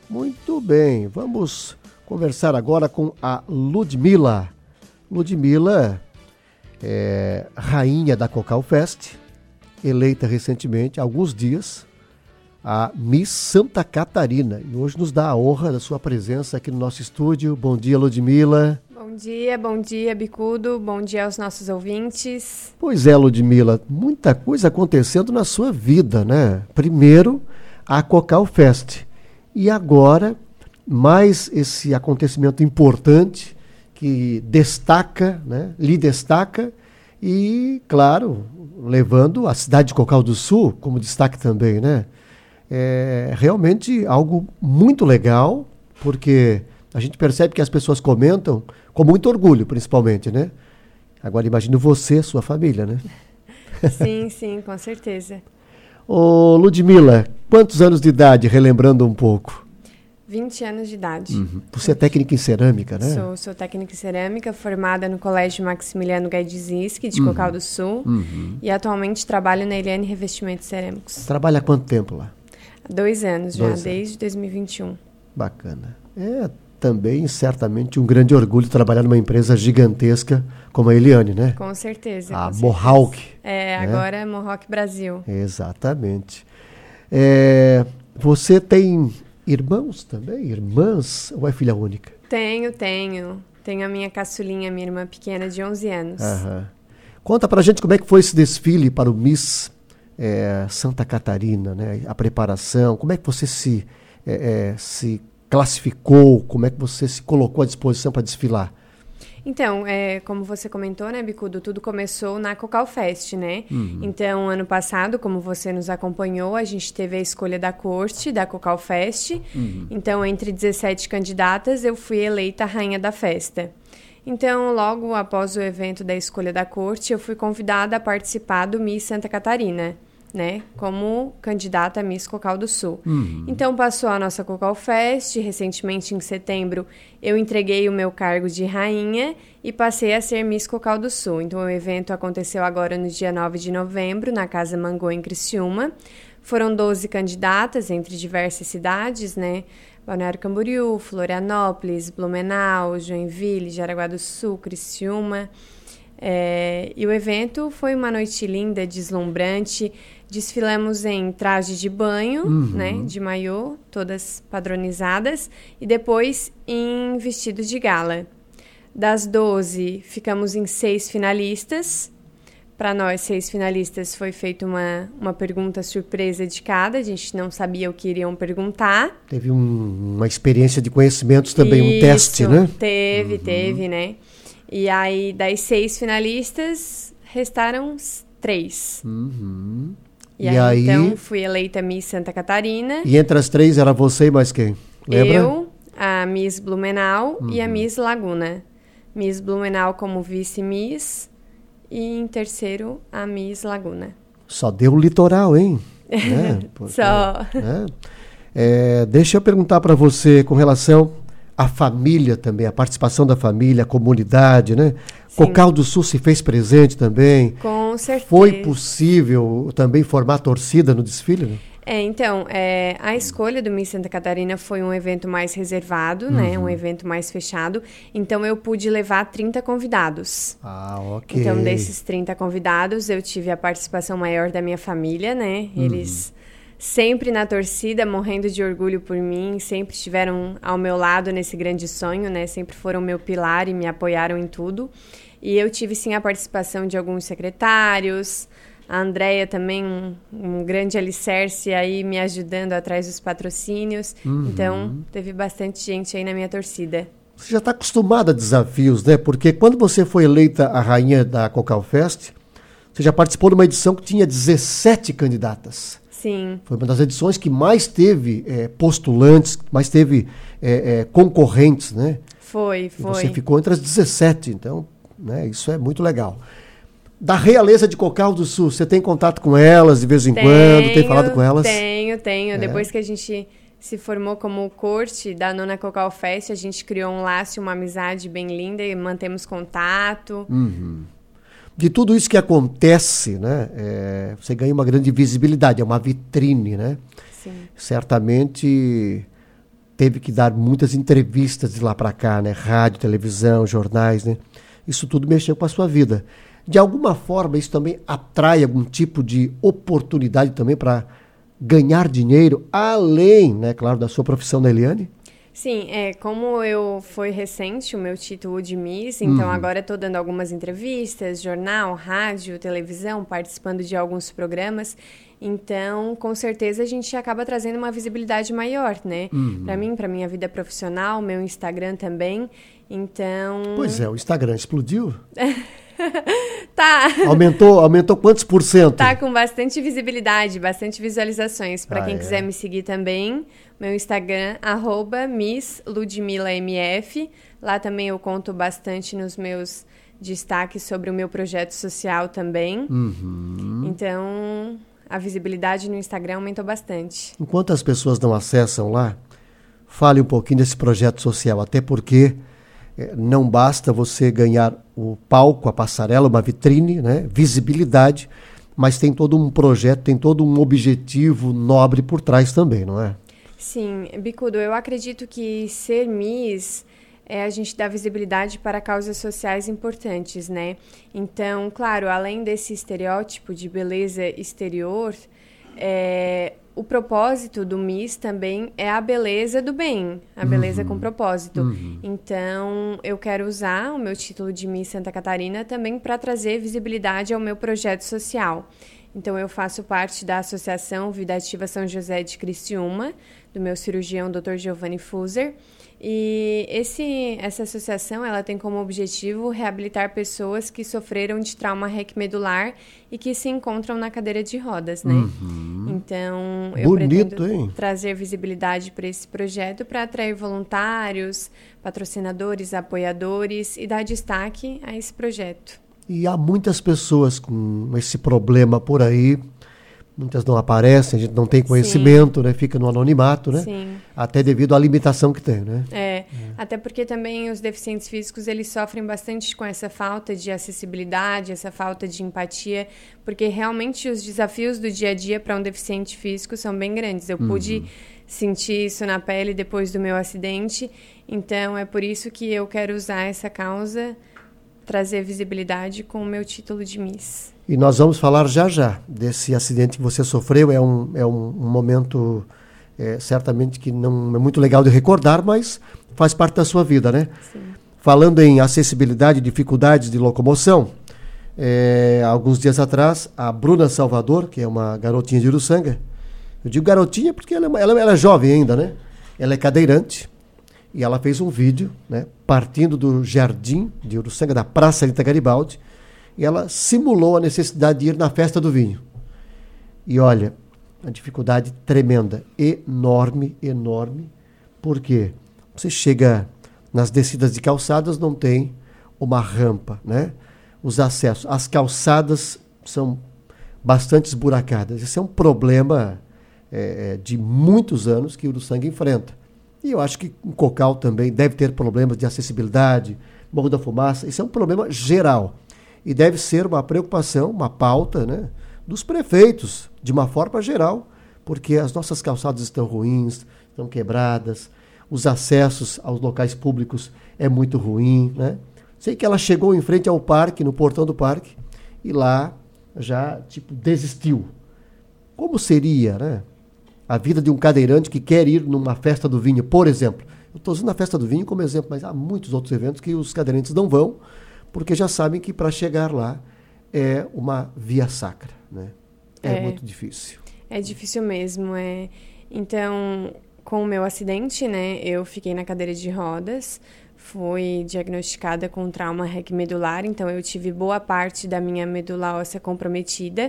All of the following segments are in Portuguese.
Muito bem, vamos conversar agora com a Ludmila. Ludmila é rainha da Cocal Fest, eleita recentemente, há alguns dias, a Miss Santa Catarina. E hoje nos dá a honra da sua presença aqui no nosso estúdio. Bom dia, Ludmila. Bom dia, Bicudo. Bom dia aos nossos ouvintes. Pois é, Ludmila, muita coisa acontecendo na sua vida, né? Primeiro, a Cocal Fest. E agora, mais esse acontecimento importante que destaca, né? Lhe destaca e, claro, levando a cidade de Cocal do Sul como destaque também, né? É realmente algo muito legal, porque a gente percebe que as pessoas comentam com muito orgulho, principalmente, né? Agora imagino você, sua família, né? Sim, com certeza. Ô Ludmila, quantos anos de idade, relembrando um pouco? 20 anos de idade. Uhum. Você é técnica em cerâmica, né? Sou técnica em cerâmica, formada no Colégio Maximiliano Gaidzinski, de Cocal do Sul. E atualmente trabalho na Eliane Revestimentos Cerâmicos. Trabalha há quanto tempo lá? Há 2 anos já, desde 2021. Bacana. É também, certamente, um grande orgulho trabalhar numa empresa gigantesca como a Eliane, né? Com certeza. A Mohawk. Né? Agora é Mohawk Brasil. Exatamente. Você tem irmãos também? Irmãs? Ou é filha única? Tenho. Tenho a minha caçulinha, minha irmã pequena, de 11 anos. Aham. Conta pra gente como é que foi esse desfile para o Miss Santa Catarina, né? A preparação, como é que você se classificou, como é que você se colocou à disposição para desfilar? Então, como você comentou, né, Bicudo, tudo começou na Cocal Fest, né? Então, ano passado, como você nos acompanhou, a gente teve a escolha da corte da Cocal Fest. Então, entre 17 candidatas, eu fui eleita a rainha da festa. Então, logo após o evento da escolha da corte, eu fui convidada a participar do Miss Santa Catarina, né, como candidata a Miss Cocal do Sul. Então, passou a nossa Cocal Fest. Recentemente, em setembro, eu entreguei o meu cargo de rainha e passei a ser Miss Cocal do Sul. Então, o evento aconteceu agora no dia 9 de novembro, na Casa Mangô, em Criciúma. Foram 12 candidatas entre diversas cidades, né? Balneário Camboriú, Florianópolis, Blumenau, Joinville, Jaraguá do Sul, Criciúma. E o evento foi uma noite linda, deslumbrante. Desfilamos em traje de banho, né, de maiô, todas padronizadas, e depois em vestido de gala. Das 12, ficamos em 6 finalistas. Para nós, 6 finalistas, foi feita uma pergunta surpresa de cada. A gente não sabia o que iriam perguntar. Teve uma experiência de conhecimentos também, um teste, né? Teve, né? E aí, das 6 finalistas, restaram 3. E aí, então, fui eleita Miss Santa Catarina. E entre as 3 era você e mais quem? Lembra? Eu, a Miss Blumenau e a Miss Laguna. Miss Blumenau como vice-miss e em terceiro a Miss Laguna. Só deu o litoral, hein? Porque, só. Deixa eu perguntar para você com relação à família também, a participação da família, a comunidade, né? Sim. Cocal do Sul se fez presente também. Com certeza. Foi possível também formar torcida no desfile, né? Então, a escolha do Miss Santa Catarina foi um evento mais reservado, né? Um evento mais fechado. Então, eu pude levar 30 convidados. Ah, ok. Então, desses 30 convidados, eu tive a participação maior da minha família, né? Eles sempre na torcida, morrendo de orgulho por mim, sempre estiveram ao meu lado nesse grande sonho, né? Sempre foram meu pilar e me apoiaram em tudo. E eu tive, sim, a participação de alguns secretários. A Andréia também, um grande alicerce aí me ajudando atrás dos patrocínios. Então, teve bastante gente aí na minha torcida. Você já está acostumada a desafios, né? Porque quando você foi eleita a rainha da Cocal Fest, você já participou de uma edição que tinha 17 candidatas. Sim. Foi uma das edições que mais teve postulantes, mais teve concorrentes, né? Foi. E você ficou entre as 17, então, né, isso é muito legal. Da realeza de Cocal do Sul, você tem contato com elas de vez em quando? Tem falado com elas? Tenho. Depois que a gente se formou como corte da nona Cocal Fest, a gente criou um laço, uma amizade bem linda e mantemos contato. De tudo isso que acontece, né, você ganha uma grande visibilidade, é uma vitrine, né? Sim. Certamente teve que dar muitas entrevistas de lá para cá, né? Rádio, televisão, jornais, né? Isso tudo mexeu com a sua vida. De alguma forma, isso também atrai algum tipo de oportunidade também para ganhar dinheiro, além, né, claro, da sua profissão da Eliane? Sim, como foi recente o meu título de Miss, então agora estou dando algumas entrevistas, jornal, rádio, televisão, participando de alguns programas, então com certeza a gente acaba trazendo uma visibilidade maior, né? Para mim, para minha vida profissional, meu Instagram também, então... Pois é, o Instagram explodiu? Tá. Aumentou quantos por cento? Tá com bastante visibilidade, bastante visualizações. Para quem quiser me seguir também, meu Instagram, @MissLudmilaMF. Lá também eu conto bastante nos meus destaques sobre o meu projeto social também. Então, a visibilidade no Instagram aumentou bastante. Enquanto as pessoas não acessam lá, fale um pouquinho desse projeto social, até porque não basta você ganhar o palco, a passarela, uma vitrine, né? Visibilidade, mas tem todo um projeto, tem todo um objetivo nobre por trás também, não é? Sim, Bicudo, eu acredito que ser Miss a gente dar visibilidade para causas sociais importantes, né? Então, claro, além desse estereótipo de beleza exterior, o propósito do Miss também é a beleza do bem, a beleza com propósito. Então, eu quero usar o meu título de Miss Santa Catarina também para trazer visibilidade ao meu projeto social. Então, eu faço parte da Associação Vida Ativa São José de Criciúma, do meu cirurgião Dr. Giovanni Fuser. E essa associação ela tem como objetivo reabilitar pessoas que sofreram de trauma requimedular e que se encontram na cadeira de rodas, né? Então, eu pretendo trazer visibilidade para esse projeto para atrair voluntários, patrocinadores, apoiadores e dar destaque a esse projeto. E há muitas pessoas com esse problema por aí, muitas não aparecem, a gente não tem conhecimento, né? Fica no anonimato, né? Sim. Até devido à limitação que tem, né? Até porque também os deficientes físicos, eles sofrem bastante com essa falta de acessibilidade, essa falta de empatia, porque realmente os desafios do dia a dia para um deficiente físico são bem grandes. Eu pude sentir isso na pele depois do meu acidente, então é por isso que eu quero usar essa causa, trazer visibilidade com o meu título de Miss. E nós vamos falar já desse acidente que você sofreu. É um momento certamente que não é muito legal de recordar, mas faz parte da sua vida, né? Sim. Falando em acessibilidade, dificuldades de locomoção, alguns dias atrás, a Bruna Salvador, que é uma garotinha de Uruçanga, eu digo garotinha porque ela é jovem ainda, né? Ela é cadeirante e ela fez um vídeo, né, partindo do jardim de Uruçanga, da Praça Anita Garibaldi, e ela simulou a necessidade de ir na festa do vinho. E olha, a dificuldade tremenda, enorme, porque você chega nas descidas de calçadas, não tem uma rampa, né? Os acessos, as calçadas são bastante esburacadas. Esse é um problema de muitos anos que o Uruçanga enfrenta. E eu acho que o Cocal também deve ter problemas de acessibilidade, Morro da Fumaça. Isso é um problema geral. E deve ser uma preocupação, uma pauta, né, dos prefeitos, de uma forma geral, porque as nossas calçadas estão ruins, estão quebradas, os acessos aos locais públicos é muito ruim, né? Sei que ela chegou em frente ao parque, no portão do parque, e lá já, desistiu. Como seria, né, a vida de um cadeirante que quer ir numa festa do vinho, por exemplo? Eu estou usando a festa do vinho como exemplo, mas há muitos outros eventos que os cadeirantes não vão, porque já sabem que para chegar lá é uma via sacra, né? É muito difícil. É difícil mesmo. Então, com o meu acidente, né, eu fiquei na cadeira de rodas, fui diagnosticada com trauma requimedular, então eu tive boa parte da minha medula óssea comprometida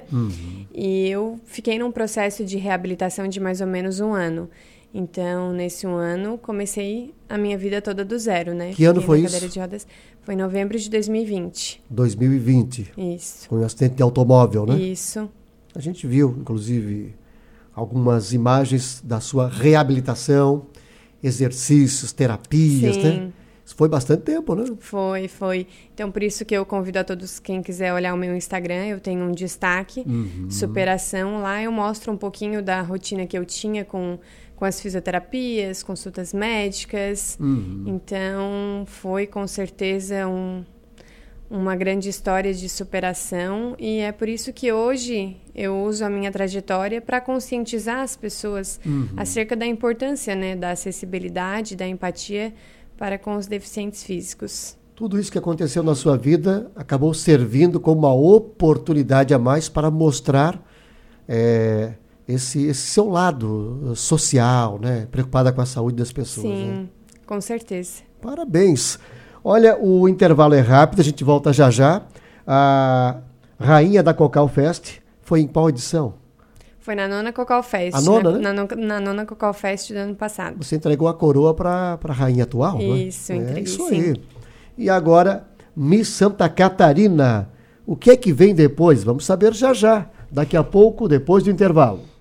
e eu fiquei num processo de reabilitação de mais ou menos 1 ano. Então, nesse 1 ano, comecei a minha vida toda do zero, né? Que ano foi isso? Cadeira de rodas. Foi em novembro de 2020. 2020. Isso. Foi um acidente de automóvel, né? Isso. A gente viu, inclusive, algumas imagens da sua reabilitação, exercícios, terapias, né? Isso foi bastante tempo, né? Foi. Então, por isso que eu convido a todos, quem quiser olhar o meu Instagram, eu tenho um destaque, superação. Lá eu mostro um pouquinho da rotina que eu tinha com com as fisioterapias, consultas médicas. Então, foi com certeza uma grande história de superação, e é por isso que hoje eu uso a minha trajetória para conscientizar as pessoas acerca da importância, né, da acessibilidade, da empatia para com os deficientes físicos. Tudo isso que aconteceu na sua vida acabou servindo como uma oportunidade a mais para mostrar esse seu lado social, né? Preocupada com a saúde das pessoas. Sim, né? Com certeza. Parabéns. Olha, o intervalo é rápido, a gente volta já já. A rainha da Cocal Fest foi em qual edição? Foi na 9ª Cocal Fest. A 9ª, né? Na 9ª Cocal Fest do ano passado. Você entregou a coroa para a rainha atual, Isso, né? entreguei, Isso sim. aí. E agora, Miss Santa Catarina. O que é que vem depois? Vamos saber já já. Daqui a pouco, depois do intervalo.